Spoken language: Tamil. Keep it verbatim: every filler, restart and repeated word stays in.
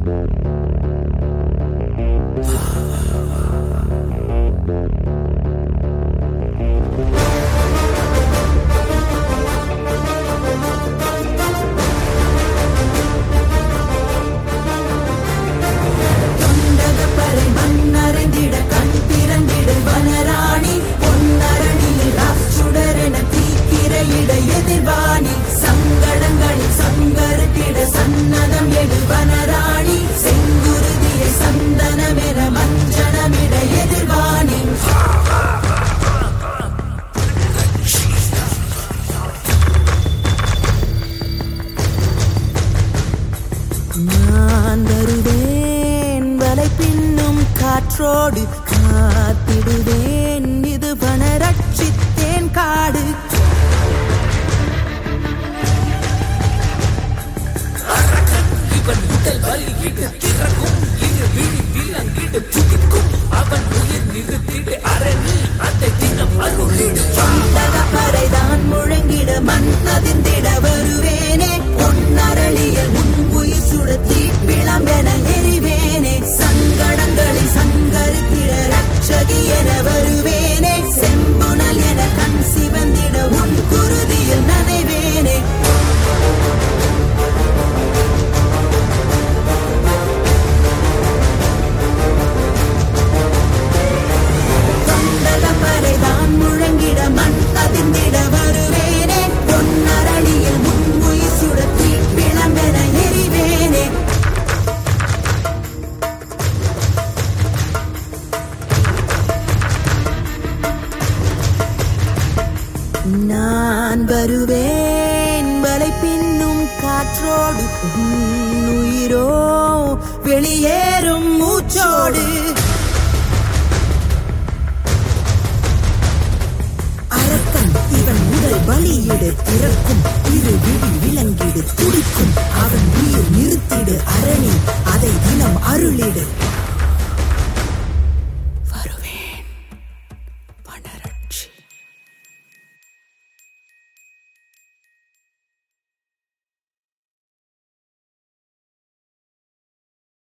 நான் வருவேன் வலை பின்னும் காற்றோடு காத்திடுவேன் இது வன ரட்சித்தேன் காடு இவன் உடல் வலியிட்டு திறக்கும் இரு விழி விலங்கிட்டு துடிக்கும் அவன் உயிர் நிறுத்திடு அரணி அதை தினம் அருளிடு பறைதான் முழங்கிட மண் அதிர்ந்திட வருவேனே பொன்னரளியல் உன் உயிர் சுடத்தி பிளம்பென எரிவேனே சங்கடங்களில் சங்கரித்திட ரட்சகி என வருவேனே செம்புணல் என கண் சிவந்திட உன் குருதியில் நனைவேனே பறைதான் முழங்கிட மண் அதிர்ந்திட வருவேனே பொன்னரளியில் உன் உயிர் சுடத்தி பிளம்பென எரிவேனே நான் வருவேன் வலை பின்னும் காற்றோடு உயிரோ வெளியேறும் மூச்சோடு அரக்கன் இவன் உடல் பலியிடு திறக்கும் இரு விழி விலங்கிடு துடிக்கும் அவன் உயிர் நிறுத்திடு அரணி அதை தினம் அருளிடு